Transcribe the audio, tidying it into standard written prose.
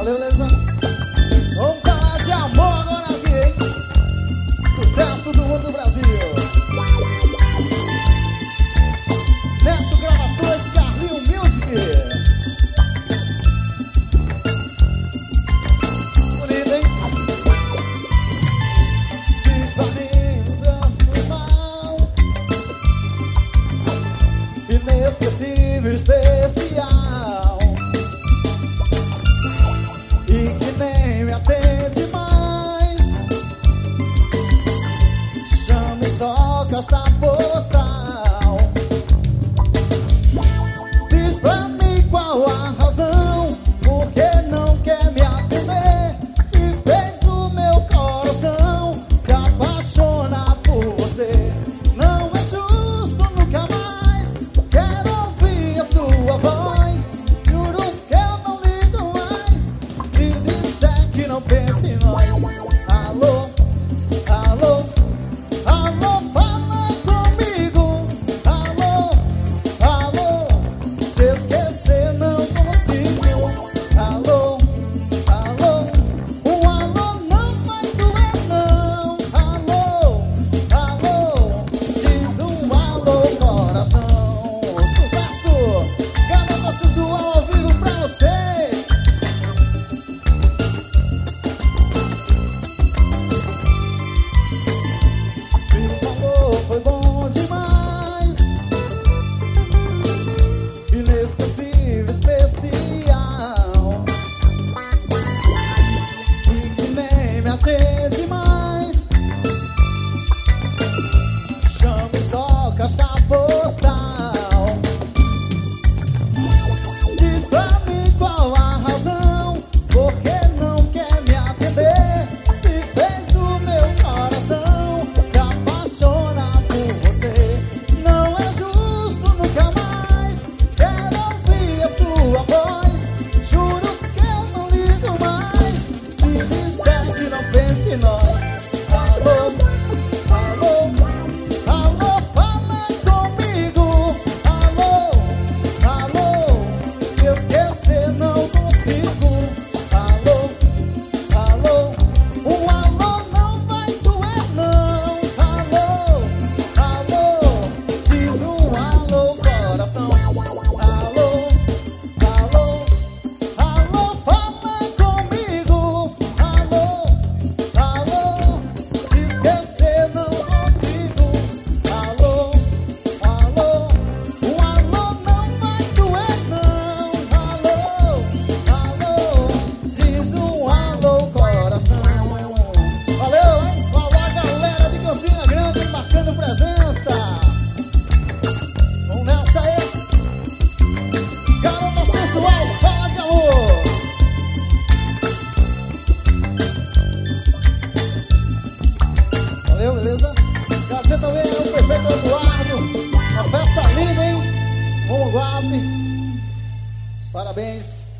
Valeu, beleza? Vamos falar de amor agora aqui, hein? Sucesso do mundo do Brasil. Neto Gravações, Carlinho Music. Bonito, hein? Diz pra mim o gosto mal, inesquecível, especial, e que nem me atende mais. Chame só casta postal. Diz pra mim qual a razão, por que não quer me atender? Se fez o meu coração se apaixonar por você. Não é justo, nunca mais quero ouvir a sua voz. Juro que eu não ligo mais se disser que não pensa em nós. Alô, alô, alô, fala comigo. Alô, alô, te esquecer não consigo. Alô, alô, um alô não vai doer não. Alô, alô, diz um alô coração. Sucesso, garota sensual ao vivo pra você. Me falou, foi bom demais, inesquecível, especial, e que nem me atende mais. Chame só caixa postal. Diz pra mim qual a razão, por que não quer me atender? Se fez o meu coração se apaixonar por você. Não é justo, nunca mais quero ouvir a sua voz. Juro que eu não ligo mais se disser que não pensa em nós. Alô, alô, alô, fala comigo. Alô, alô, te esquecer não consigo. Alô, alô, um alô não vai doer não. Alô, alô, diz um alô coração. Alô, alô, alô, fala comigo. Alô, alô, te esquecer não consigo. Alô, alô, um alô não vai doer não. Alô, alô, diz um alô coração. Valeu, hein? Falou a galera de Campina Grande marcando presença. Vamos nessa aí. Garota sensual, fala de amor. Valeu, beleza? Prazer também é o prefeito Eduardo. Uma festa linda, hein? Bom guape. Parabéns.